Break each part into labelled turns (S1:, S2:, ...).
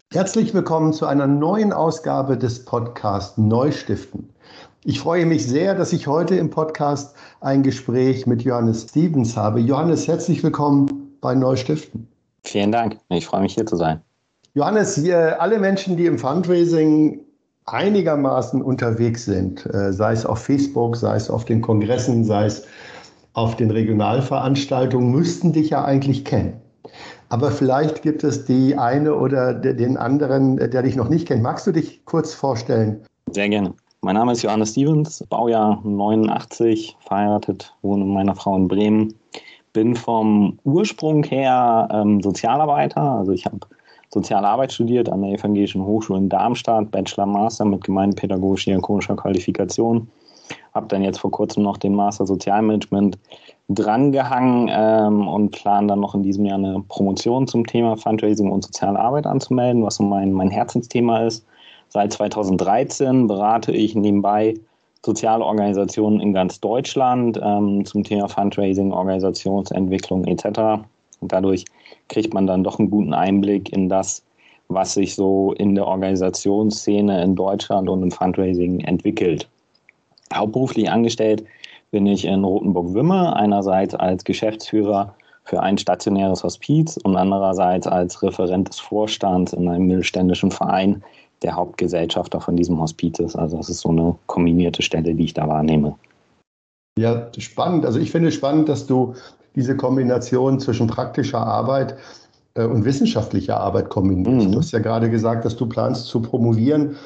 S1: Herzlich willkommen zu einer neuen Ausgabe des Podcasts Neustiften. Ich freue mich sehr, dass ich heute im Podcast ein Gespräch mit Johannes Stevens habe. Johannes, herzlich willkommen bei Neustiften.
S2: Vielen Dank. Ich freue mich, hier zu sein.
S1: Johannes, alle Menschen, die im Fundraising einigermaßen unterwegs sind, sei es auf Facebook, sei es auf den Kongressen, sei es auf den Regionalveranstaltungen, müssten dich ja eigentlich kennen. Aber vielleicht gibt es die eine oder den anderen, der dich noch nicht kennt. Magst du dich kurz vorstellen?
S2: Sehr gerne. Mein Name ist Johannes Stevens, Baujahr 89, verheiratet, wohne mit meiner Frau in Bremen. Bin vom Ursprung her Sozialarbeiter. Also ich habe Soziale Arbeit studiert an der Evangelischen Hochschule in Darmstadt, Bachelor, Master mit gemeindepädagogisch-diakonischer Qualifikation. Habe dann jetzt vor kurzem noch den Master Sozialmanagement drangehangen und plane dann noch in diesem Jahr eine Promotion zum Thema Fundraising und soziale Arbeit anzumelden, was so mein Herzensthema ist. Seit 2013 berate ich nebenbei soziale Organisationen in ganz Deutschland zum Thema Fundraising, Organisationsentwicklung etc. Und dadurch kriegt man dann doch einen guten Einblick in das, was sich so in der Organisationsszene in Deutschland und im Fundraising entwickelt. Hauptberuflich angestellt bin ich in Rothenburg-Wümme, einerseits als Geschäftsführer für ein stationäres Hospiz und andererseits als Referent des Vorstands in einem mittelständischen Verein, der Hauptgesellschafter von diesem Hospiz ist. Also das ist so eine kombinierte Stelle, die ich da wahrnehme.
S1: Ja, spannend. Also ich finde es spannend, dass du diese Kombination zwischen praktischer Arbeit und wissenschaftlicher Arbeit kombinierst. Du hast ja gerade gesagt, dass du planst zu promovieren.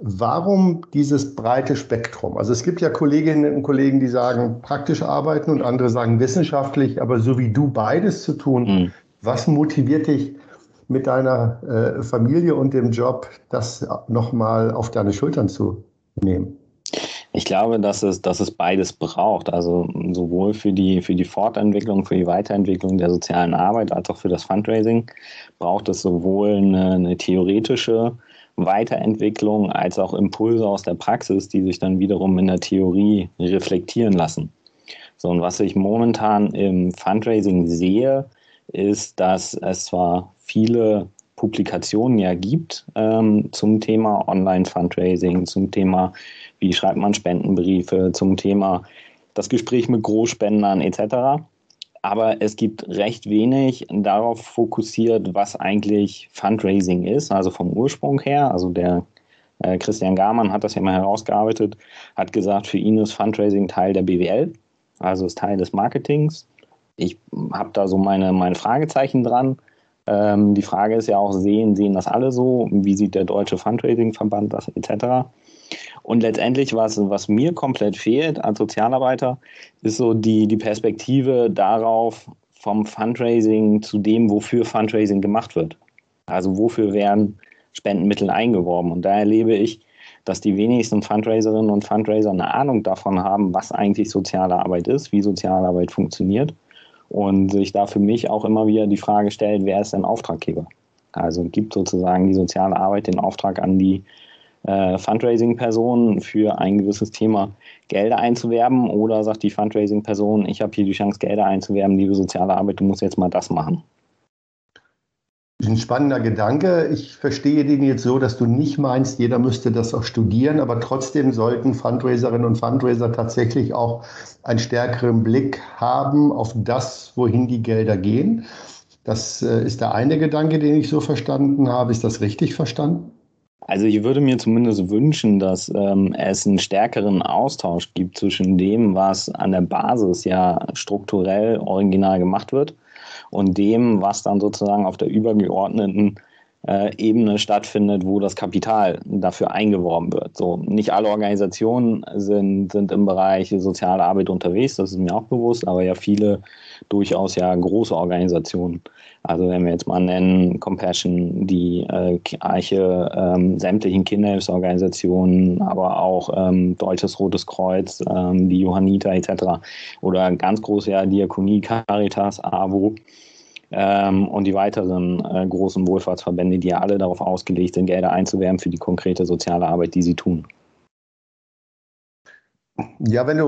S1: Warum dieses breite Spektrum? Also es gibt ja Kolleginnen und Kollegen, die sagen praktisch arbeiten und andere sagen wissenschaftlich, aber so wie du beides zu tun, was motiviert dich mit deiner Familie und dem Job, das nochmal auf deine Schultern zu nehmen?
S2: Ich glaube, dass es beides braucht. Also sowohl für die Fortentwicklung, für die Weiterentwicklung der sozialen Arbeit als auch für das Fundraising braucht es sowohl eine theoretische Weiterentwicklung als auch Impulse aus der Praxis, die sich dann wiederum in der Theorie reflektieren lassen. So, und was ich momentan im Fundraising sehe, ist, dass es zwar viele Publikationen ja gibt zum Thema Online-Fundraising, zum Thema, wie schreibt man Spendenbriefe, zum Thema das Gespräch mit Großspendern etc., aber es gibt recht wenig darauf fokussiert, was eigentlich Fundraising ist, also vom Ursprung her. Also der Christian Garmann hat das ja mal herausgearbeitet, hat gesagt, für ihn ist Fundraising Teil der BWL, also ist Teil des Marketings. Ich habe da so meine Fragezeichen dran. Die Frage ist ja auch, sehen das alle so? Wie sieht der Deutsche Fundraising-Verband das etc.? Und letztendlich, was mir komplett fehlt als Sozialarbeiter, ist so die Perspektive darauf, vom Fundraising zu dem, wofür Fundraising gemacht wird. Also wofür werden Spendenmittel eingeworben. Und da erlebe ich, dass die wenigsten Fundraiserinnen und Fundraiser eine Ahnung davon haben, was eigentlich soziale Arbeit ist, wie soziale Arbeit funktioniert. Und sich da für mich auch immer wieder die Frage stellt, wer ist denn Auftraggeber? Also gibt sozusagen die soziale Arbeit den Auftrag an die Fundraising-Person für ein gewisses Thema Gelder einzuwerben, oder sagt die Fundraising-Person, ich habe hier die Chance, Gelder einzuwerben, liebe soziale Arbeit, du musst jetzt mal das machen.
S1: Ein spannender Gedanke. Ich verstehe den jetzt so, dass du nicht meinst, jeder müsste das auch studieren, aber trotzdem sollten Fundraiserinnen und Fundraiser tatsächlich auch einen stärkeren Blick haben auf das, wohin die Gelder gehen. Das ist der eine Gedanke, den ich so verstanden habe. Ist das richtig verstanden?
S2: Also ich würde mir zumindest wünschen, dass es einen stärkeren Austausch gibt zwischen dem, was an der Basis ja strukturell original gemacht wird, und dem, was dann sozusagen auf der übergeordneten Ebene stattfindet, wo das Kapital dafür eingeworben wird. So, nicht alle Organisationen sind im Bereich soziale Arbeit unterwegs, das ist mir auch bewusst, aber ja viele durchaus ja große Organisationen. Also wenn wir jetzt mal nennen Compassion, die Arche, sämtlichen Kinderhilfsorganisationen, aber auch Deutsches Rotes Kreuz, die Johanniter etc. oder ganz große ja Diakonie, Caritas, AWO. Und die weiteren großen Wohlfahrtsverbände, die ja alle darauf ausgelegt sind, Gelder einzuwerben für die konkrete soziale Arbeit, die sie tun.
S1: Ja, wenn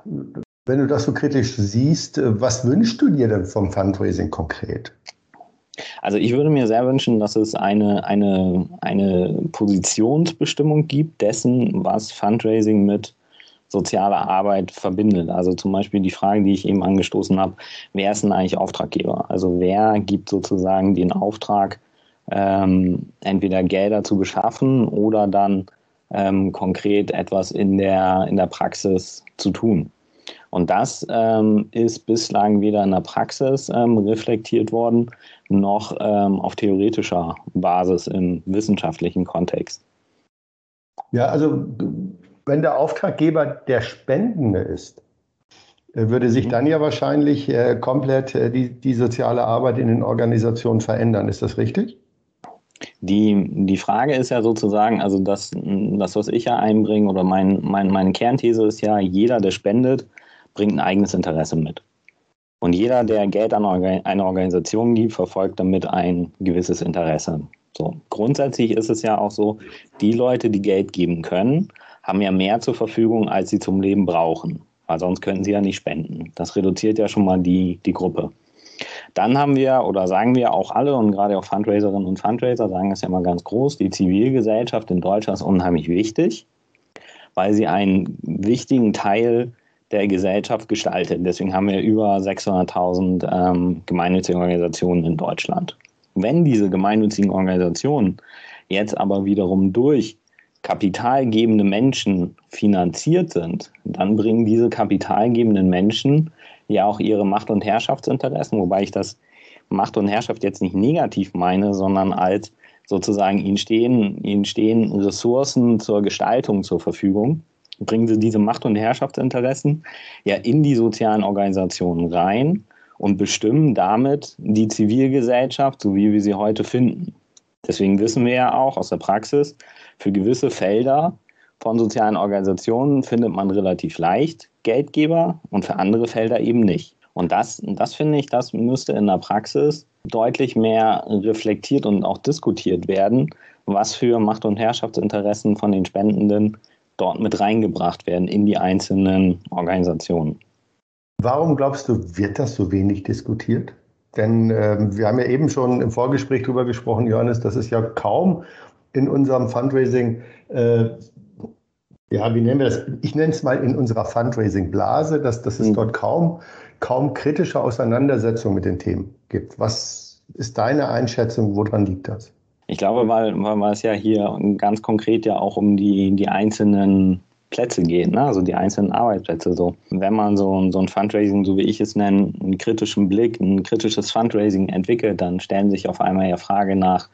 S1: du das so kritisch siehst, was wünschst du dir denn vom Fundraising konkret?
S2: Also ich würde mir sehr wünschen, dass es eine Positionsbestimmung gibt dessen, was Fundraising mit sozialer Arbeit verbindet. Also zum Beispiel die Frage, die ich eben angestoßen habe, wer ist denn eigentlich Auftraggeber? Also wer gibt sozusagen den Auftrag, entweder Gelder zu beschaffen oder dann konkret etwas in der Praxis zu tun. Und das ist bislang weder in der Praxis reflektiert worden, noch auf theoretischer Basis im wissenschaftlichen Kontext.
S1: Ja, also wenn der Auftraggeber der Spendende ist, würde sich dann ja wahrscheinlich komplett die soziale Arbeit in den Organisationen verändern. Ist das richtig?
S2: Die Frage ist ja sozusagen, also das was ich ja einbringe, oder meine Kernthese ist ja, jeder, der spendet, bringt ein eigenes Interesse mit. Und jeder, der Geld an eine Organisation gibt, verfolgt damit ein gewisses Interesse. So, grundsätzlich ist es ja auch so, die Leute, die Geld geben können, haben ja mehr zur Verfügung, als sie zum Leben brauchen. Weil sonst könnten sie ja nicht spenden. Das reduziert ja schon mal die Gruppe. Dann haben wir, oder sagen wir auch alle, und gerade auch Fundraiserinnen und Fundraiser sagen es ja mal ganz groß, die Zivilgesellschaft in Deutschland ist unheimlich wichtig, weil sie einen wichtigen Teil der Gesellschaft gestaltet. Deswegen haben wir über 600.000 gemeinnützige Organisationen in Deutschland. Wenn diese gemeinnützigen Organisationen jetzt aber wiederum durch kapitalgebende Menschen finanziert sind, dann bringen diese kapitalgebenden Menschen ja auch ihre Macht- und Herrschaftsinteressen, wobei ich das Macht und Herrschaft jetzt nicht negativ meine, sondern als sozusagen ihnen stehen Ressourcen zur Gestaltung zur Verfügung, bringen sie diese Macht- und Herrschaftsinteressen ja in die sozialen Organisationen rein und bestimmen damit die Zivilgesellschaft, so wie wir sie heute finden. Deswegen wissen wir ja auch aus der Praxis, für gewisse Felder von sozialen Organisationen findet man relativ leicht Geldgeber und für andere Felder eben nicht. Und das finde ich, das müsste in der Praxis deutlich mehr reflektiert und auch diskutiert werden, was für Macht- und Herrschaftsinteressen von den Spendenden dort mit reingebracht werden in die einzelnen Organisationen.
S1: Warum glaubst du, wird das so wenig diskutiert? Denn wir haben ja eben schon im Vorgespräch darüber gesprochen, Johannes, dass es ja kaum in unserem Fundraising, wie nennen wir das? Ich nenne es mal in unserer Fundraising-Blase, dass es dort kaum kritische Auseinandersetzungen mit den Themen gibt. Was ist deine Einschätzung? Woran liegt das?
S2: Ich glaube, weil es ja hier ganz konkret ja auch um die einzelnen Plätze geht, ne? Also die einzelnen Arbeitsplätze. So. Wenn man so ein Fundraising, so wie ich es nenne, einen kritischen Blick, ein kritisches Fundraising entwickelt, dann stellen sich auf einmal ja Frage nach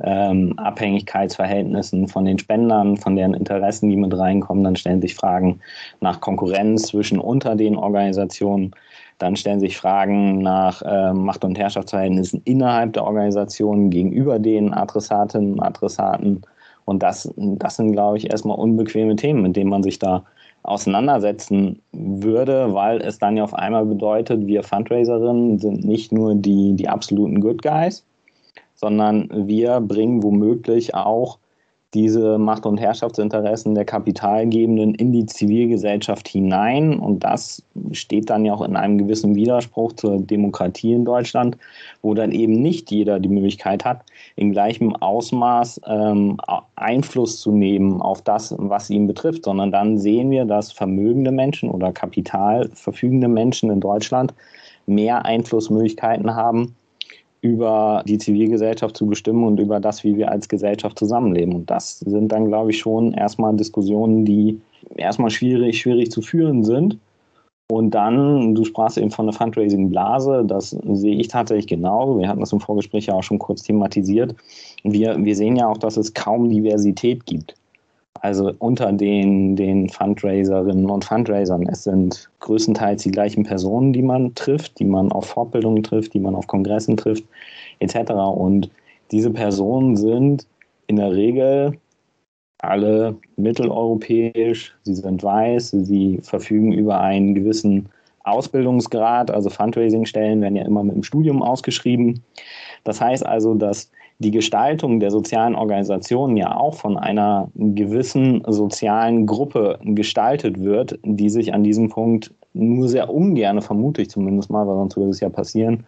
S2: Abhängigkeitsverhältnissen von den Spendern, von deren Interessen, die mit reinkommen. Dann stellen sich Fragen nach Konkurrenz unter den Organisationen. Dann stellen sich Fragen nach Macht- und Herrschaftsverhältnissen innerhalb der Organisationen gegenüber den Adressatinnen und Adressaten. Und das sind, glaube ich, erstmal unbequeme Themen, mit denen man sich da auseinandersetzen würde, weil es dann ja auf einmal bedeutet, wir Fundraiserinnen sind nicht nur die absoluten Good Guys, sondern wir bringen womöglich auch diese Macht- und Herrschaftsinteressen der Kapitalgebenden in die Zivilgesellschaft hinein. Und das steht dann ja auch in einem gewissen Widerspruch zur Demokratie in Deutschland, wo dann eben nicht jeder die Möglichkeit hat, in gleichem Ausmaß Einfluss zu nehmen auf das, was ihn betrifft, sondern dann sehen wir, dass vermögende Menschen oder kapitalverfügende Menschen in Deutschland mehr Einflussmöglichkeiten haben, über die Zivilgesellschaft zu bestimmen und über das, wie wir als Gesellschaft zusammenleben. Und das sind dann, glaube ich, schon erstmal Diskussionen, die erstmal schwierig zu führen sind. Und dann, du sprachst eben von der Fundraising-Blase, das sehe ich tatsächlich genauso. Wir hatten das im Vorgespräch ja auch schon kurz thematisiert. Wir sehen ja auch, dass es kaum Diversität gibt. Also unter den Fundraiserinnen und Fundraisern. Es sind größtenteils die gleichen Personen, die man trifft, die man auf Fortbildungen trifft, die man auf Kongressen trifft, etc. Und diese Personen sind in der Regel alle mitteleuropäisch, sie sind weiß, sie verfügen über einen gewissen Ausbildungsgrad, also Fundraising-Stellen werden ja immer mit dem Studium ausgeschrieben. Das heißt also, dass die Gestaltung der sozialen Organisationen ja auch von einer gewissen sozialen Gruppe gestaltet wird, die sich an diesem Punkt nur sehr ungern, vermute ich zumindest mal, weil sonst würde es ja passieren,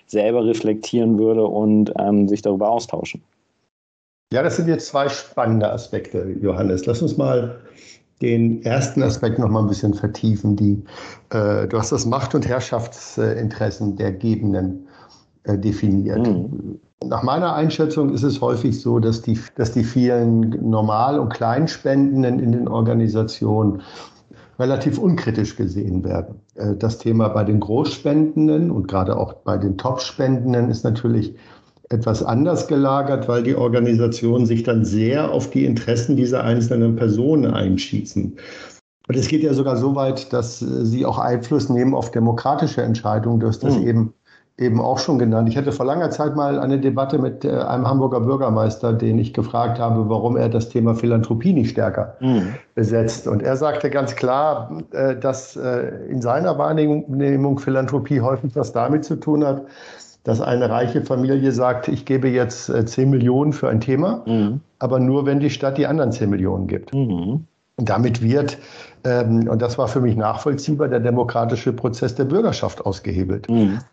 S2: selber reflektieren würde und sich darüber austauschen.
S1: Ja, das sind jetzt zwei spannende Aspekte, Johannes. Lass uns mal den ersten Aspekt noch mal ein bisschen vertiefen. Du hast das Macht- und Herrschaftsinteressen der Gebenden definiert. Nach meiner Einschätzung ist es häufig so, dass die vielen Normal- und Kleinspendenden in den Organisationen relativ unkritisch gesehen werden. Das Thema bei den Großspendenden und gerade auch bei den Top-Spendenden ist natürlich etwas anders gelagert, weil die Organisationen sich dann sehr auf die Interessen dieser einzelnen Personen einschießen. Und es geht ja sogar so weit, dass sie auch Einfluss nehmen auf demokratische Entscheidungen. Du hast das eben auch schon genannt. Ich hatte vor langer Zeit mal eine Debatte mit einem Hamburger Bürgermeister, den ich gefragt habe, warum er das Thema Philanthropie nicht stärker besetzt. Und er sagte ganz klar, dass in seiner Wahrnehmung Philanthropie häufig was damit zu tun hat, dass eine reiche Familie sagt, ich gebe jetzt 10 Millionen für ein Thema, aber nur, wenn die Stadt die anderen 10 Millionen gibt. Und damit wird, und das war für mich nachvollziehbar, der demokratische Prozess der Bürgerschaft ausgehebelt.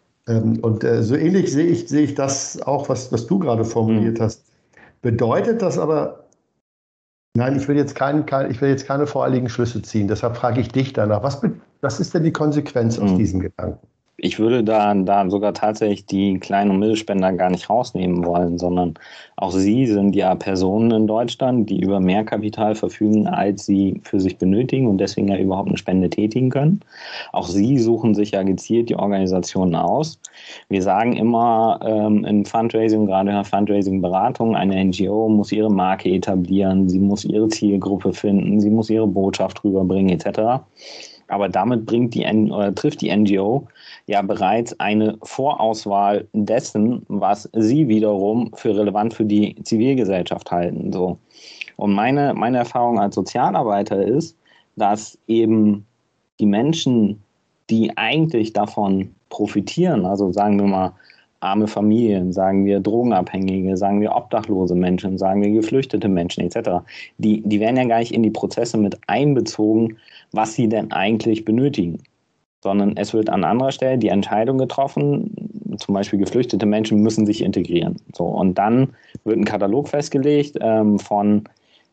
S1: Und so ähnlich sehe ich das auch, was du gerade formuliert hast. Bedeutet das aber, nein, ich will jetzt keine voreiligen Schlüsse ziehen, deshalb frage ich dich danach, was ist denn die Konsequenz aus diesem Gedanken?
S2: Ich würde da sogar tatsächlich die Klein- und Mittelspender gar nicht rausnehmen wollen, sondern auch sie sind ja Personen in Deutschland, die über mehr Kapital verfügen, als sie für sich benötigen und deswegen ja überhaupt eine Spende tätigen können. Auch sie suchen sich ja gezielt die Organisationen aus. Wir sagen immer im Fundraising, gerade in der Fundraising-Beratung, eine NGO muss ihre Marke etablieren, sie muss ihre Zielgruppe finden, sie muss ihre Botschaft rüberbringen etc. Aber damit trifft die NGO ja bereits eine Vorauswahl dessen, was sie wiederum für relevant für die Zivilgesellschaft halten. So. Und meine Erfahrung als Sozialarbeiter ist, dass eben die Menschen, die eigentlich davon profitieren, also sagen wir mal arme Familien, sagen wir Drogenabhängige, sagen wir obdachlose Menschen, sagen wir geflüchtete Menschen etc., die werden ja gar nicht in die Prozesse mit einbezogen, was sie denn eigentlich benötigen. Sondern es wird an anderer Stelle die Entscheidung getroffen, zum Beispiel geflüchtete Menschen müssen sich integrieren. So, und dann wird ein Katalog festgelegt von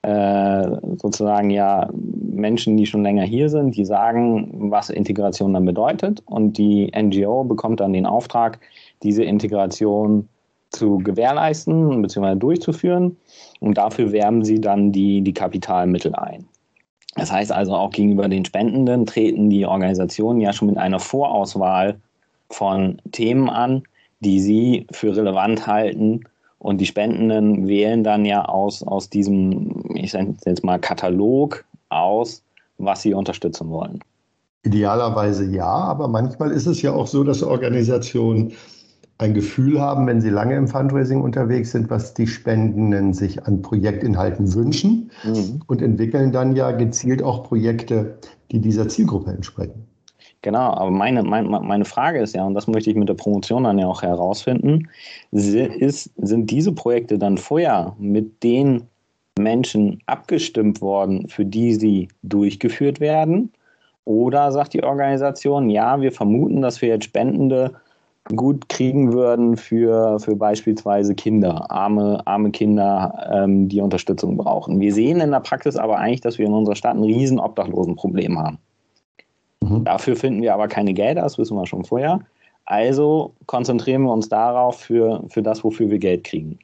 S2: sozusagen ja Menschen, die schon länger hier sind, die sagen, was Integration dann bedeutet. Und die NGO bekommt dann den Auftrag, diese Integration zu gewährleisten bzw. durchzuführen. Und dafür werben sie dann die Kapitalmittel ein. Das heißt also, auch gegenüber den Spendenden treten die Organisationen ja schon mit einer Vorauswahl von Themen an, die sie für relevant halten. Und die Spendenden wählen dann ja aus diesem, ich sage jetzt mal, Katalog aus, was sie unterstützen wollen.
S1: Idealerweise ja, aber manchmal ist es ja auch so, dass Organisationen ein Gefühl haben, wenn sie lange im Fundraising unterwegs sind, was die Spendenden sich an Projektinhalten wünschen und entwickeln dann ja gezielt auch Projekte, die dieser Zielgruppe entsprechen.
S2: Genau, aber meine Frage ist ja, und das möchte ich mit der Promotion dann ja auch herausfinden, sind diese Projekte dann vorher mit den Menschen abgestimmt worden, für die sie durchgeführt werden? Oder sagt die Organisation, ja, wir vermuten, dass wir jetzt Spendende gut kriegen würden für beispielsweise Kinder, arme Kinder, die Unterstützung brauchen. Wir sehen in der Praxis aber eigentlich, dass wir in unserer Stadt ein riesen Obdachlosenproblem haben. Dafür finden wir aber keine Gelder, das wissen wir schon vorher. Also konzentrieren wir uns darauf für das, wofür wir Geld kriegen.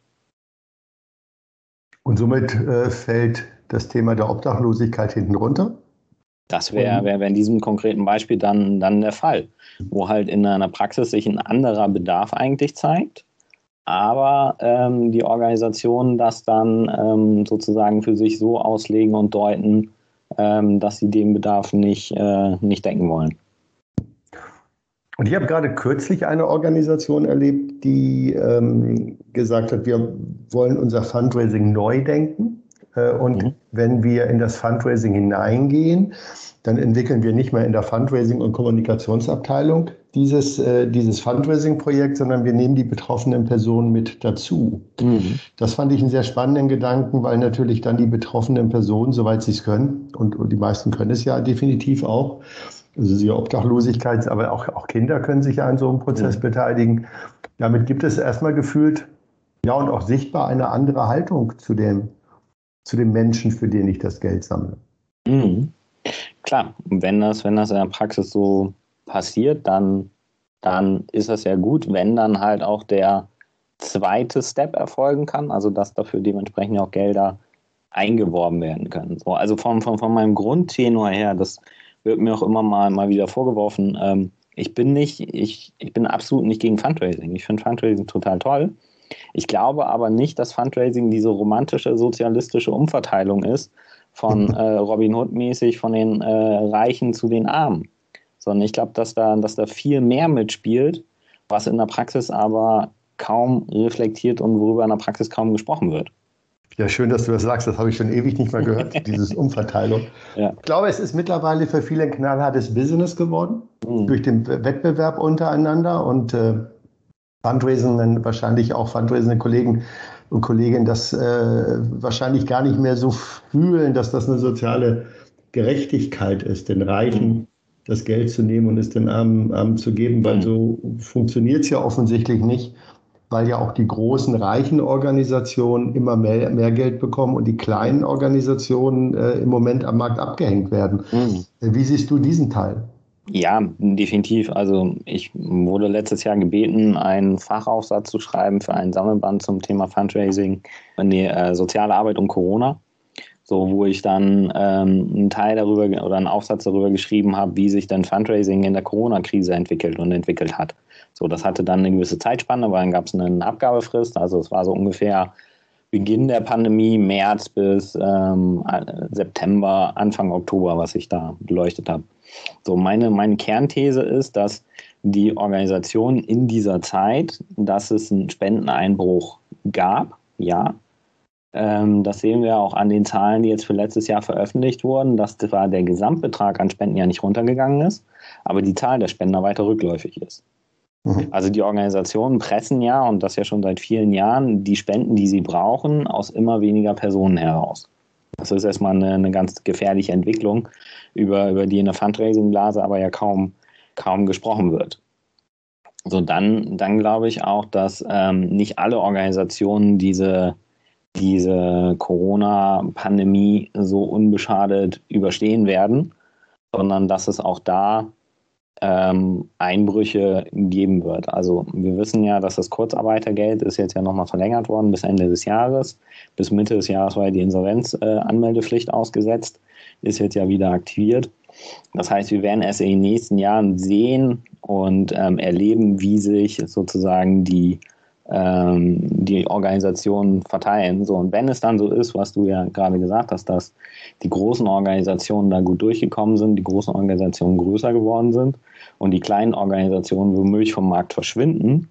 S1: Und somit fällt das Thema der Obdachlosigkeit hinten runter?
S2: Das wäre in diesem konkreten Beispiel dann der Fall, wo halt in einer Praxis sich ein anderer Bedarf eigentlich zeigt, aber die Organisationen das dann sozusagen für sich so auslegen und deuten, dass sie den Bedarf nicht decken wollen.
S1: Und ich habe gerade kürzlich eine Organisation erlebt, die gesagt hat, wir wollen unser Fundraising neu denken. Und wenn wir in das Fundraising hineingehen, dann entwickeln wir nicht mehr in der Fundraising- und Kommunikationsabteilung dieses Fundraising-Projekt, sondern wir nehmen die betroffenen Personen mit dazu. Das fand ich einen sehr spannenden Gedanken, weil natürlich dann die betroffenen Personen, soweit sie es können, und die meisten können es ja definitiv auch, also die Obdachlosigkeit, aber auch Kinder können sich ja an so einem Prozess beteiligen, Damit gibt es erstmal gefühlt, ja, und auch sichtbar eine andere Haltung zu dem Menschen, für den ich das Geld sammle.
S2: Mhm. Klar, wenn das in der Praxis so passiert, dann ist das ja gut, wenn dann halt auch der zweite Step erfolgen kann, also dass dafür dementsprechend auch Gelder eingeworben werden können. So, also von meinem Grundtenor her, das wird mir auch immer mal wieder vorgeworfen, ich bin absolut nicht gegen Fundraising. Ich finde Fundraising total toll. Ich glaube aber nicht, dass Fundraising diese romantische sozialistische Umverteilung ist, von Robin Hood-mäßig von den Reichen zu den Armen. Sondern ich glaube, dass da viel mehr mitspielt, was in der Praxis aber kaum reflektiert und worüber in der Praxis kaum gesprochen wird.
S1: Ja, schön, dass du das sagst. Das habe ich schon ewig nicht mehr gehört, dieses Umverteilung. Ja. Ich glaube, es ist mittlerweile für viele ein knallhartes Business geworden, durch den Wettbewerb untereinander und Fundraising, wahrscheinlich auch fundraisende Kollegen und Kolleginnen das wahrscheinlich gar nicht mehr so fühlen, dass das eine soziale Gerechtigkeit ist, den Reichen das Geld zu nehmen und es den Armen zu geben, weil so funktioniert es ja offensichtlich nicht, weil ja auch die großen reichen Organisationen immer mehr Geld bekommen und die kleinen Organisationen im Moment am Markt abgehängt werden. Wie siehst du diesen Teil?
S2: Ja, definitiv. Also ich wurde letztes Jahr gebeten, einen Fachaufsatz zu schreiben für einen Sammelband zum Thema Fundraising, soziale Arbeit und Corona. So, wo ich dann einen Teil darüber oder einen Aufsatz darüber geschrieben habe, wie sich dann Fundraising in der Corona-Krise entwickelt hat. So, das hatte dann eine gewisse Zeitspanne, weil dann gab es eine Abgabefrist. Also es war so ungefähr Beginn der Pandemie, März bis September, Anfang Oktober, was ich da beleuchtet habe. So, meine Kernthese ist, dass die Organisation in dieser Zeit, dass es einen Spendeneinbruch gab, ja. Das sehen wir auch an den Zahlen, die jetzt für letztes Jahr veröffentlicht wurden, dass zwar der Gesamtbetrag an Spenden ja nicht runtergegangen ist, aber die Zahl der Spender weiter rückläufig ist. Also die Organisationen pressen ja, und das ja schon seit vielen Jahren, die Spenden, die sie brauchen, aus immer weniger Personen heraus. Das ist erstmal eine ganz gefährliche Entwicklung, über die in der Fundraising-Blase aber ja kaum gesprochen wird. So, dann glaube ich auch, dass nicht alle Organisationen diese Corona-Pandemie so unbeschadet überstehen werden, sondern dass es auch da Einbrüche geben wird. Also wir wissen ja, dass das Kurzarbeitergeld ist jetzt ja nochmal verlängert worden bis Ende des Jahres. Bis Mitte des Jahres war ja die Insolvenzanmeldepflicht ausgesetzt, ist jetzt ja wieder aktiviert. Das heißt, wir werden erst in den nächsten Jahren sehen und erleben, wie sich sozusagen die Organisationen verteilen. So, und wenn es dann so ist, was du ja gerade gesagt hast, dass die großen Organisationen da gut durchgekommen sind, die großen Organisationen größer geworden sind und die kleinen Organisationen womöglich vom Markt verschwinden,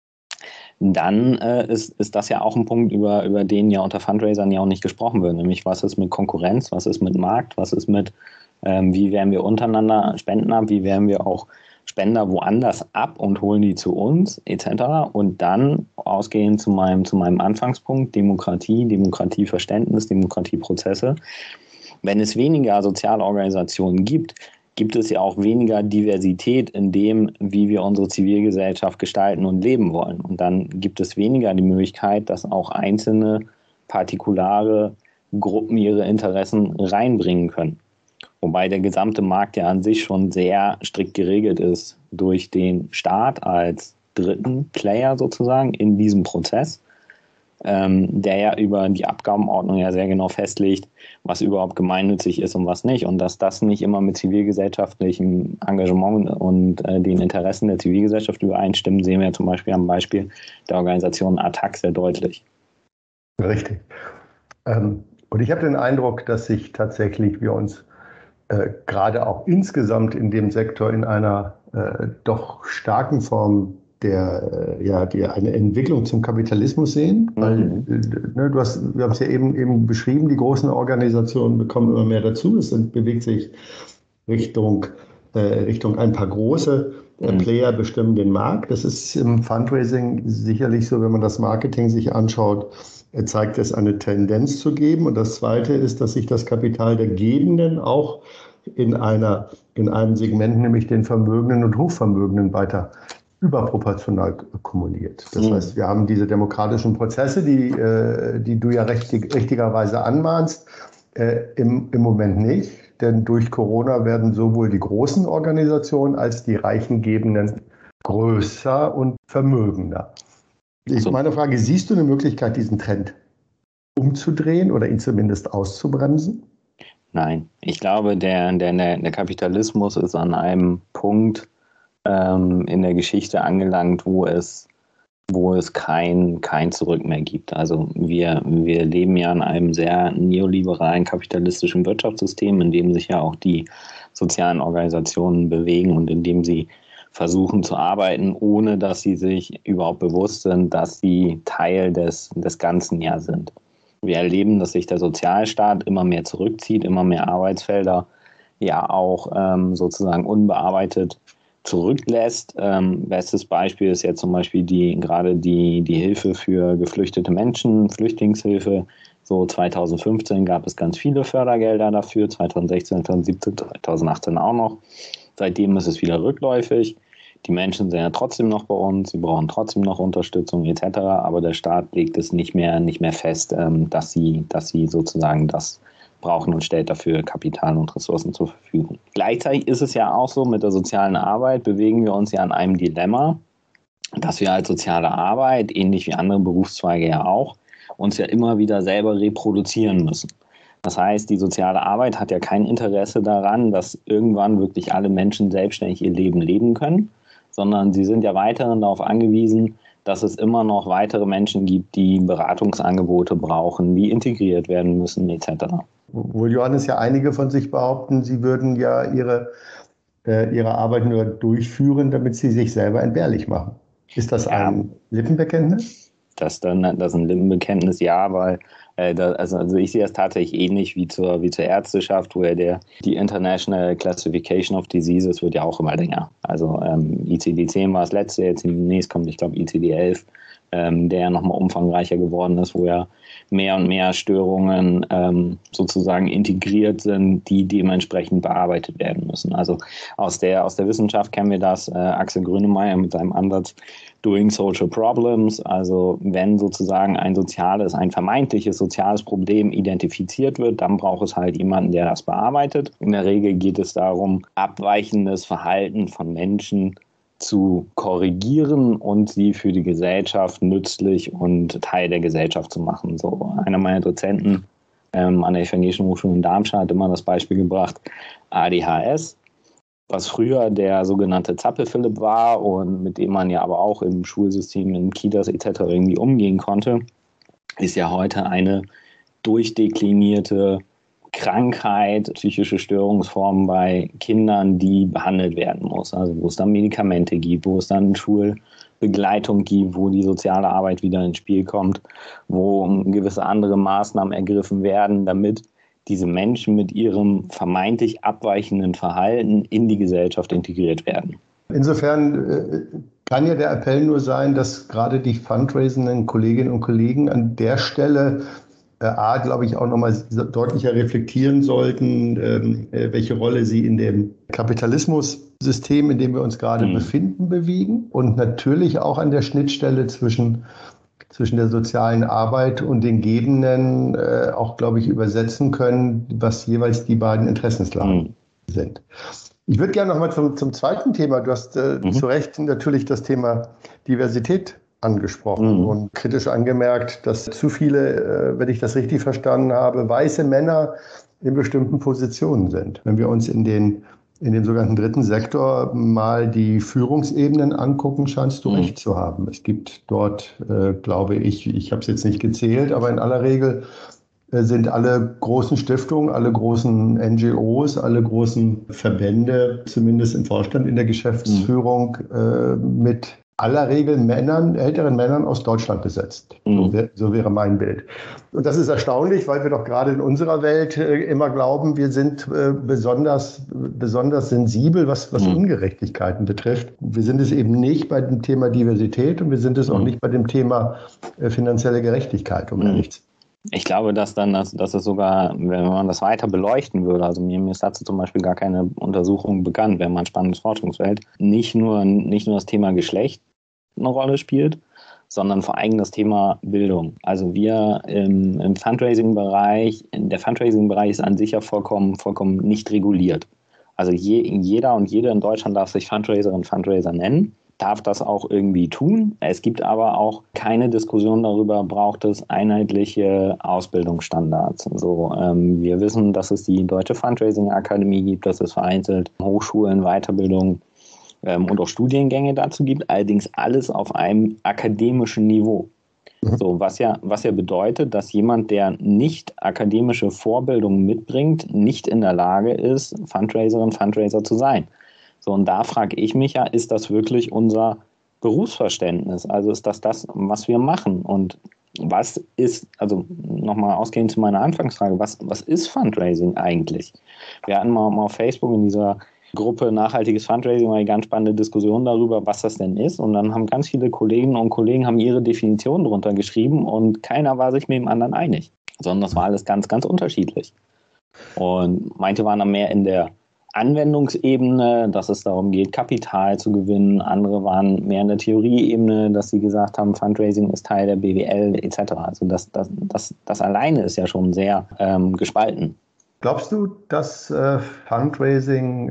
S2: dann ist das ja auch ein Punkt, über den ja unter Fundraisern ja auch nicht gesprochen wird, nämlich was ist mit Konkurrenz, was ist mit Markt, was ist mit, wie wehren wir untereinander Spenden ab, wie wehren wir auch Spender woanders ab und holen die zu uns, etc. Und dann, ausgehend zu meinem Anfangspunkt, Demokratieverständnis, Demokratieprozesse. Wenn es weniger soziale Organisationen gibt es ja auch weniger Diversität in dem, wie wir unsere Zivilgesellschaft gestalten und leben wollen. Und dann gibt es weniger die Möglichkeit, dass auch einzelne partikulare Gruppen ihre Interessen reinbringen können. Wobei der gesamte Markt ja an sich schon sehr strikt geregelt ist durch den Staat als dritten Player sozusagen in diesem Prozess, der ja über die Abgabenordnung ja sehr genau festlegt, was überhaupt gemeinnützig ist und was nicht. Und dass das nicht immer mit zivilgesellschaftlichem Engagement und den Interessen der Zivilgesellschaft übereinstimmen, sehen wir zum Beispiel am Beispiel der Organisation ATTAC sehr deutlich.
S1: Richtig. Und ich habe den Eindruck, dass sich tatsächlich wir uns gerade auch insgesamt in dem Sektor in einer doch starken Form eine Entwicklung zum Kapitalismus sehen. Weil wir haben es ja eben beschrieben, die großen Organisationen bekommen immer mehr dazu. Es bewegt sich Richtung ein paar große Player bestimmen den Markt. Das ist im Fundraising sicherlich so, wenn man das Marketing sich anschaut, zeigt es eine Tendenz zu geben. Und das Zweite ist, dass sich das Kapital der Gebenden auch in einem Segment, nämlich den Vermögenden und Hochvermögenden, weiter überproportional kumuliert. Das heißt, wir haben diese demokratischen Prozesse, die du ja richtigerweise anmahnst, im Moment nicht. Denn durch Corona werden sowohl die großen Organisationen als die Reichengebenden größer und vermögender. Meine Frage, siehst du eine Möglichkeit, diesen Trend umzudrehen oder ihn zumindest auszubremsen?
S2: Nein, ich glaube, der Kapitalismus ist an einem Punkt in der Geschichte angelangt, wo es kein Zurück mehr gibt. Also wir leben ja in einem sehr neoliberalen kapitalistischen Wirtschaftssystem, in dem sich ja auch die sozialen Organisationen bewegen und in dem sie versuchen zu arbeiten, ohne dass sie sich überhaupt bewusst sind, dass sie Teil des Ganzen ja sind. Wir erleben, dass sich der Sozialstaat immer mehr zurückzieht, immer mehr Arbeitsfelder ja auch sozusagen unbearbeitet zurücklässt. Bestes Beispiel ist jetzt zum Beispiel die Hilfe für geflüchtete Menschen, Flüchtlingshilfe. So 2015 gab es ganz viele Fördergelder dafür, 2016, 2017, 2018 auch noch. Seitdem ist es wieder rückläufig. Die Menschen sind ja trotzdem noch bei uns, sie brauchen trotzdem noch Unterstützung etc., aber der Staat legt es nicht mehr fest, dass sie sozusagen das brauchen und stellt dafür Kapital und Ressourcen zur Verfügung. Gleichzeitig ist es ja auch so, mit der sozialen Arbeit bewegen wir uns ja an einem Dilemma, dass wir als soziale Arbeit, ähnlich wie andere Berufszweige ja auch, uns ja immer wieder selber reproduzieren müssen. Das heißt, die soziale Arbeit hat ja kein Interesse daran, dass irgendwann wirklich alle Menschen selbstständig ihr Leben leben können, sondern sie sind ja weiterhin darauf angewiesen, dass es immer noch weitere Menschen gibt, die Beratungsangebote brauchen, die integriert werden müssen etc.
S1: Obwohl, Johannes, ja einige von sich behaupten, sie würden ja ihre Arbeit nur durchführen, damit sie sich selber entbehrlich machen. Ist das ein Lippenbekenntnis?
S2: Das ist ein Lippenbekenntnis, ja, weil also ich sehe das tatsächlich ähnlich wie zur Ärzteschaft, wo ja die International Classification of Diseases wird ja auch immer länger. Also ICD-10 war das letzte, jetzt demnächst kommt, ich glaube, ICD-11, der ja nochmal umfangreicher geworden ist, wo ja mehr und mehr Störungen sozusagen integriert sind, die dementsprechend bearbeitet werden müssen. Also aus der Wissenschaft kennen wir das, Axel Grönemeyer mit seinem Ansatz Doing Social Problems, also wenn sozusagen ein vermeintliches soziales Problem identifiziert wird, dann braucht es halt jemanden, der das bearbeitet. In der Regel geht es darum, abweichendes Verhalten von Menschen zu korrigieren und sie für die Gesellschaft nützlich und Teil der Gesellschaft zu machen. So einer meiner Dozenten an der Evangelischen Hochschule in Darmstadt hat immer das Beispiel gebracht, ADHS, was früher der sogenannte Zappel-Philipp war und mit dem man ja aber auch im Schulsystem, in Kitas etc. irgendwie umgehen konnte, ist ja heute eine durchdeklinierte Krankheit, psychische Störungsformen bei Kindern, die behandelt werden muss. Also wo es dann Medikamente gibt, wo es dann Schulbegleitung gibt, wo die soziale Arbeit wieder ins Spiel kommt, wo gewisse andere Maßnahmen ergriffen werden, damit diese Menschen mit ihrem vermeintlich abweichenden Verhalten in die Gesellschaft integriert werden.
S1: Insofern kann ja der Appell nur sein, dass gerade die fundraisenden Kolleginnen und Kollegen an der Stelle glaube ich, auch nochmal deutlicher reflektieren sollten, welche Rolle sie in dem Kapitalismussystem, in dem wir uns gerade befinden, bewegen und natürlich auch an der Schnittstelle zwischen der sozialen Arbeit und den Gebenden auch, glaube ich, übersetzen können, was jeweils die beiden Interessenslagen sind. Ich würde gerne nochmal zum zweiten Thema. Du hast zu Recht natürlich das Thema Diversität angesprochen und kritisch angemerkt, dass zu viele, wenn ich das richtig verstanden habe, weiße Männer in bestimmten Positionen sind. Wenn wir uns in dem sogenannten dritten Sektor mal die Führungsebenen angucken, scheinst du recht zu haben. Es gibt dort, glaube ich habe es jetzt nicht gezählt, aber in aller Regel sind alle großen Stiftungen, alle großen NGOs, alle großen Verbände, zumindest im Vorstand, in der Geschäftsführung, mit aller Regel älteren Männern aus Deutschland besetzt. So wäre mein Bild. Und das ist erstaunlich, weil wir doch gerade in unserer Welt immer glauben, wir sind besonders sensibel, was Ungerechtigkeiten betrifft. Wir sind es eben nicht bei dem Thema Diversität und wir sind es auch nicht bei dem Thema finanzielle Gerechtigkeit, um ehrlich zu sein.
S2: Ich glaube, dass es sogar, wenn man das weiter beleuchten würde, also mir ist dazu zum Beispiel gar keine Untersuchung bekannt, wäre mal ein spannendes Forschungsfeld, nicht nur das Thema Geschlecht eine Rolle spielt, sondern vor allem das Thema Bildung. Also wir im Fundraising-Bereich, der Fundraising-Bereich ist an sich ja vollkommen nicht reguliert. Also jeder und jede in Deutschland darf sich Fundraiserin, Fundraiser nennen, darf das auch irgendwie tun. Es gibt aber auch keine Diskussion darüber, braucht es einheitliche Ausbildungsstandards. So, wir wissen, dass es die Deutsche Fundraising-Akademie gibt, dass es vereinzelt Hochschulen, Weiterbildung und auch Studiengänge dazu gibt, allerdings alles auf einem akademischen Niveau. So, was ja bedeutet, dass jemand, der nicht akademische Vorbildung mitbringt, nicht in der Lage ist, Fundraiserin, Fundraiser zu sein. So, und da frage ich mich ja, ist das wirklich unser Berufsverständnis? Also ist das, was wir machen? Und was ist, also nochmal ausgehend zu meiner Anfangsfrage, was ist Fundraising eigentlich? Wir hatten mal auf Facebook in dieser Gruppe Nachhaltiges Fundraising eine ganz spannende Diskussion darüber, was das denn ist. Und dann haben ganz viele Kolleginnen und Kollegen haben ihre Definition drunter geschrieben und keiner war sich mit dem anderen einig, sondern das war alles ganz, ganz unterschiedlich. Und manche waren dann mehr in der Anwendungsebene, dass es darum geht, Kapital zu gewinnen. Andere waren mehr in der Theorieebene, dass sie gesagt haben, Fundraising ist Teil der BWL etc. Also das alleine ist ja schon sehr gespalten.
S1: Glaubst du, dass Fundraising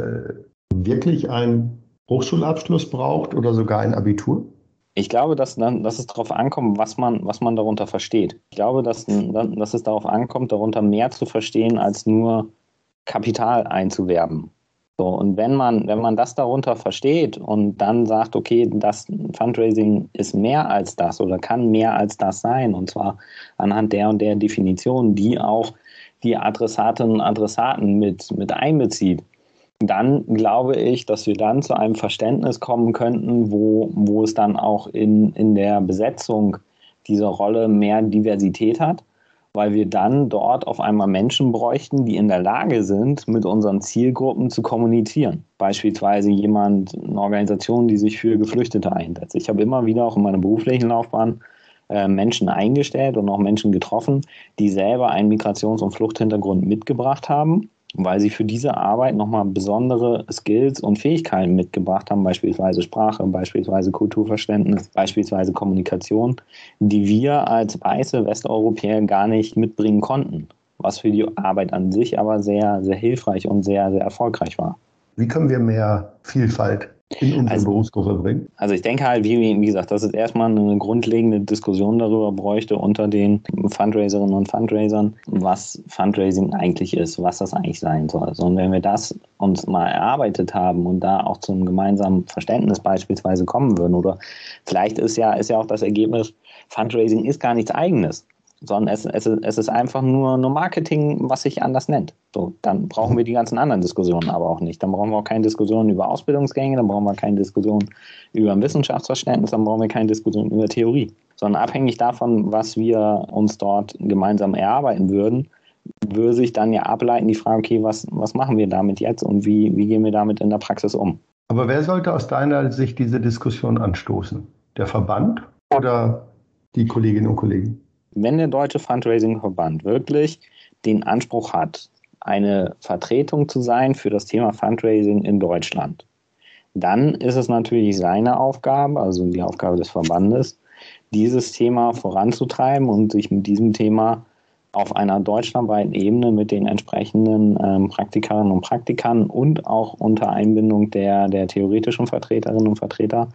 S1: wirklich einen Hochschulabschluss braucht oder sogar ein Abitur?
S2: Ich glaube, dass es darauf ankommt, was man darunter versteht. Ich glaube, dass es darauf ankommt, darunter mehr zu verstehen, als nur Kapital einzuwerben. So, und wenn man das darunter versteht und dann sagt, okay, das Fundraising ist mehr als das oder kann mehr als das sein, und zwar anhand der und der Definition, die auch die Adressatinnen und Adressaten mit einbezieht, dann glaube ich, dass wir dann zu einem Verständnis kommen könnten, wo es dann auch in der Besetzung dieser Rolle mehr Diversität hat, weil wir dann dort auf einmal Menschen bräuchten, die in der Lage sind, mit unseren Zielgruppen zu kommunizieren. Beispielsweise eine Organisation, die sich für Geflüchtete einsetzt. Ich habe immer wieder auch in meiner beruflichen Laufbahn Menschen eingestellt und auch Menschen getroffen, die selber einen Migrations- und Fluchthintergrund mitgebracht haben, weil sie für diese Arbeit nochmal besondere Skills und Fähigkeiten mitgebracht haben, beispielsweise Sprache, beispielsweise Kulturverständnis, beispielsweise Kommunikation, die wir als weiße Westeuropäer gar nicht mitbringen konnten, was für die Arbeit an sich aber sehr, sehr hilfreich und sehr, sehr erfolgreich war.
S1: Wie können wir mehr Vielfalt in unsere Berufsgruppe bringen?
S2: Also ich denke halt, wie gesagt, dass es erstmal eine grundlegende Diskussion darüber bräuchte unter den Fundraiserinnen und Fundraisern, was Fundraising eigentlich ist, was das eigentlich sein soll. Also, und wenn wir das uns mal erarbeitet haben und da auch zum gemeinsamen Verständnis beispielsweise kommen würden, oder vielleicht ist ja auch das Ergebnis, Fundraising ist gar nichts Eigenes, sondern es ist einfach nur Marketing, was sich anders nennt. So, dann brauchen wir die ganzen anderen Diskussionen aber auch nicht. Dann brauchen wir auch keine Diskussionen über Ausbildungsgänge, dann brauchen wir keine Diskussion über ein Wissenschaftsverständnis, dann brauchen wir keine Diskussion über Theorie. Sondern abhängig davon, was wir uns dort gemeinsam erarbeiten würden, würde sich dann ja ableiten die Frage, okay, was machen wir damit jetzt und wie gehen wir damit in der Praxis um?
S1: Aber wer sollte aus deiner Sicht diese Diskussion anstoßen? Der Verband oder die Kolleginnen und Kollegen?
S2: Wenn der Deutsche Fundraising-Verband wirklich den Anspruch hat, eine Vertretung zu sein für das Thema Fundraising in Deutschland, dann ist es natürlich seine Aufgabe, also die Aufgabe des Verbandes, dieses Thema voranzutreiben und sich mit diesem Thema auf einer deutschlandweiten Ebene mit den entsprechenden Praktikerinnen und Praktikern und auch unter Einbindung der theoretischen Vertreterinnen und Vertreter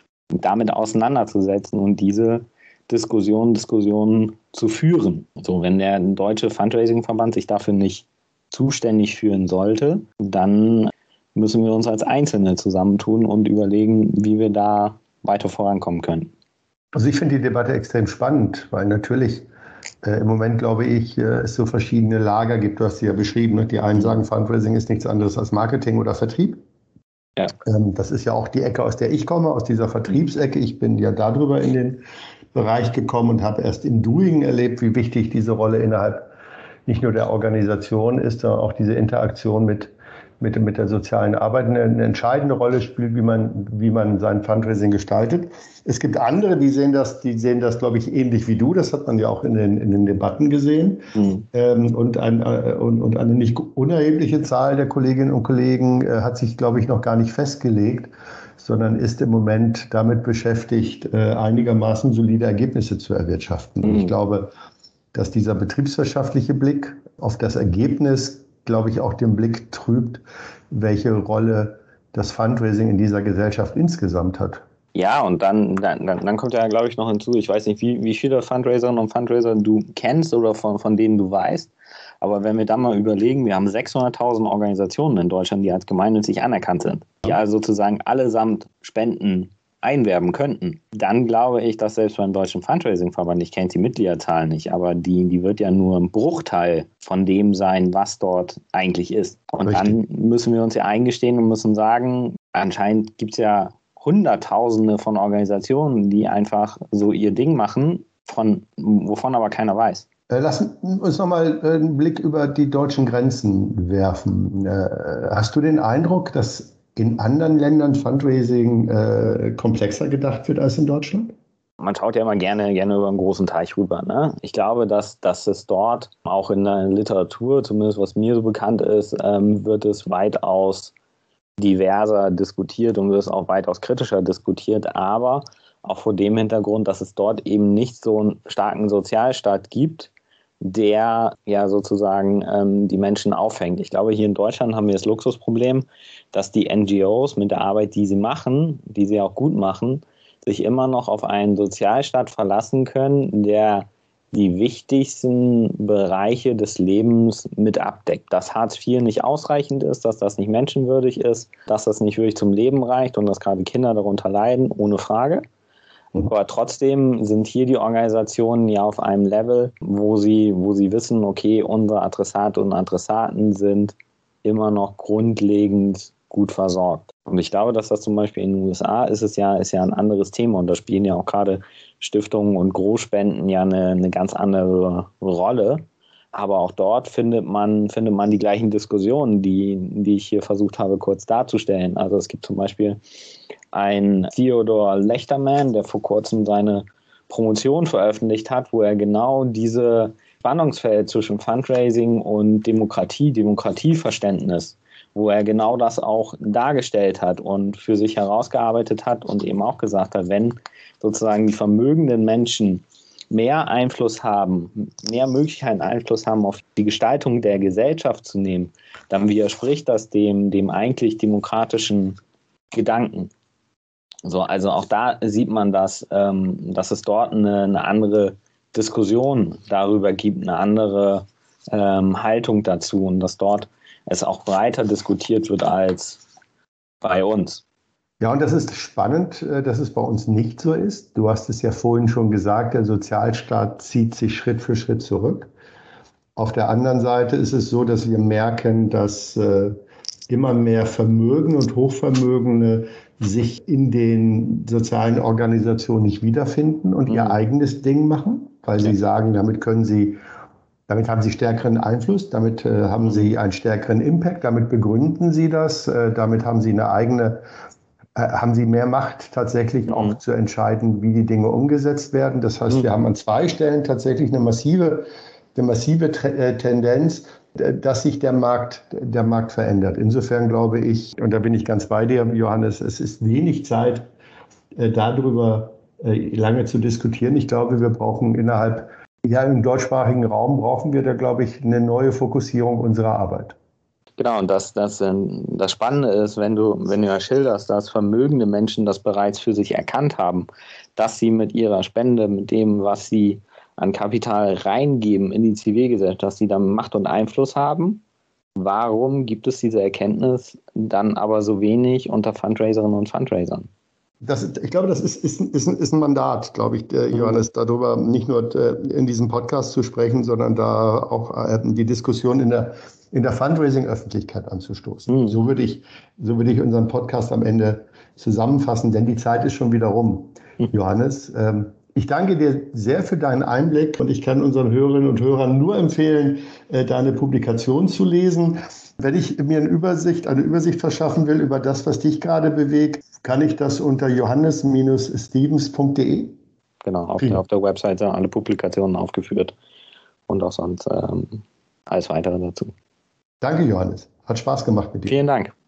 S2: damit auseinanderzusetzen und diese Diskussionen zu führen. So, wenn der Deutsche Fundraising-Verband sich dafür nicht zuständig fühlen sollte, dann müssen wir uns als Einzelne zusammentun und überlegen, wie wir da weiter vorankommen können.
S1: Also ich finde die Debatte extrem spannend, weil natürlich im Moment, glaube ich, es so verschiedene Lager gibt. Du hast sie ja beschrieben. Die einen sagen, Fundraising ist nichts anderes als Marketing oder Vertrieb. Ja. Das ist ja auch die Ecke, aus der ich komme, aus dieser Vertriebsecke. Ich bin ja darüber in den Bereich gekommen und habe erst im Doing erlebt, wie wichtig diese Rolle innerhalb nicht nur der Organisation ist, sondern auch diese Interaktion mit mit der sozialen Arbeit eine entscheidende Rolle spielt, wie man sein Fundraising gestaltet. Es gibt andere, die sehen das, glaube ich, ähnlich wie du. Das hat man ja auch in den Debatten gesehen. Und eine nicht unerhebliche Zahl der Kolleginnen und Kollegen hat sich, glaube ich, noch gar nicht festgelegt, sondern ist im Moment damit beschäftigt, einigermaßen solide Ergebnisse zu erwirtschaften. Und ich glaube, dass dieser betriebswirtschaftliche Blick auf das Ergebnis, glaube ich, auch den Blick trübt, welche Rolle das Fundraising in dieser Gesellschaft insgesamt hat.
S2: Ja, und dann kommt ja, glaube ich, noch hinzu, ich weiß nicht, wie viele Fundraiserinnen und Fundraiser du kennst oder von denen du weißt, aber wenn wir dann mal überlegen, wir haben 600.000 Organisationen in Deutschland, die als gemeinnützig anerkannt sind, die also sozusagen allesamt Spenden einwerben könnten, dann glaube ich, dass selbst beim Deutschen Fundraising-Verband, ich kenne die Mitgliederzahl nicht, aber die wird ja nur ein Bruchteil von dem sein, was dort eigentlich ist. Und richtig. Dann müssen wir uns ja eingestehen und müssen sagen, anscheinend gibt es ja Hunderttausende von Organisationen, die einfach so ihr Ding machen, wovon aber keiner weiß.
S1: Lass uns nochmal einen Blick über die deutschen Grenzen werfen. Hast du den Eindruck, dass in anderen Ländern Fundraising komplexer gedacht wird als in Deutschland?
S2: Man schaut ja immer gerne über einen großen Teich rüber. Ne? Ich glaube, dass es dort, auch in der Literatur, zumindest was mir so bekannt ist, wird es weitaus diverser diskutiert und wird es auch weitaus kritischer diskutiert, aber auch vor dem Hintergrund, dass es dort eben nicht so einen starken Sozialstaat gibt, der ja sozusagen die Menschen auffängt. Ich glaube, hier in Deutschland haben wir das Luxusproblem, dass die NGOs mit der Arbeit, die sie machen, die sie auch gut machen, sich immer noch auf einen Sozialstaat verlassen können, der die wichtigsten Bereiche des Lebens mit abdeckt. Dass Hartz IV nicht ausreichend ist, dass das nicht menschenwürdig ist, dass das nicht wirklich zum Leben reicht und dass gerade Kinder darunter leiden, ohne Frage. Aber trotzdem sind hier die Organisationen ja auf einem Level, wo sie wissen, okay, unsere Adressate und Adressaten sind immer noch grundlegend gut versorgt. Und ich glaube, dass das zum Beispiel in den USA ist ja ein anderes Thema und da spielen ja auch gerade Stiftungen und Großspenden ja eine ganz andere Rolle. Aber auch dort findet man die gleichen Diskussionen, die ich hier versucht habe, kurz darzustellen. Also es gibt zum Beispiel einen Theodor Lechterman, der vor kurzem seine Promotion veröffentlicht hat, wo er genau diese Spannungsfeld zwischen Fundraising und Demokratieverständnis, wo er genau das auch dargestellt hat und für sich herausgearbeitet hat und eben auch gesagt hat, wenn sozusagen die vermögenden Menschen mehr Einfluss haben, mehr Möglichkeiten Einfluss haben auf die Gestaltung der Gesellschaft zu nehmen, dann widerspricht das dem eigentlich demokratischen Gedanken. So, also auch da sieht man, dass es dort eine andere Diskussion darüber gibt, eine andere Haltung dazu und dass dort es auch breiter diskutiert wird als bei uns.
S1: Ja, und das ist spannend, dass es bei uns nicht so ist. Du hast es ja vorhin schon gesagt, der Sozialstaat zieht sich Schritt für Schritt zurück. Auf der anderen Seite ist es so, dass wir merken, dass immer mehr Vermögen und Hochvermögende sich in den sozialen Organisationen nicht wiederfinden und ihr eigenes Ding machen, weil sie sagen, damit haben sie stärkeren Einfluss, damit haben sie einen stärkeren Impact, damit begründen sie das, damit haben sie haben sie mehr Macht, tatsächlich auch zu entscheiden, wie die Dinge umgesetzt werden. Das heißt, wir haben an zwei Stellen tatsächlich eine massive Tendenz, dass sich der Markt verändert. Insofern glaube ich, und da bin ich ganz bei dir, Johannes, es ist wenig Zeit, darüber lange zu diskutieren. Ich glaube, wir brauchen im deutschsprachigen Raum brauchen wir da, glaube ich, eine neue Fokussierung unserer Arbeit.
S2: Genau, und das Spannende ist, wenn du ja schilderst, dass vermögende Menschen das bereits für sich erkannt haben, dass sie mit ihrer Spende, mit dem, was sie an Kapital reingeben in die Zivilgesellschaft, dass sie dann Macht und Einfluss haben. Warum gibt es diese Erkenntnis dann aber so wenig unter Fundraiserinnen und Fundraisern?
S1: Ich glaube, das ist ein Mandat, glaube ich, Johannes, darüber nicht nur in diesem Podcast zu sprechen, sondern da auch die Diskussion in der Fundraising-Öffentlichkeit anzustoßen. So würde ich unseren Podcast am Ende zusammenfassen, denn die Zeit ist schon wieder rum. Johannes, Ich danke dir sehr für deinen Einblick und ich kann unseren Hörerinnen und Hörern nur empfehlen, deine Publikation zu lesen. Wenn ich mir eine Übersicht verschaffen will über das, was dich gerade bewegt, kann ich das unter johannes-stevens.de?
S2: Genau, auf der Webseite alle Publikationen aufgeführt und auch sonst alles weitere dazu.
S1: Danke, Johannes. Hat Spaß gemacht mit dir.
S2: Vielen Dank.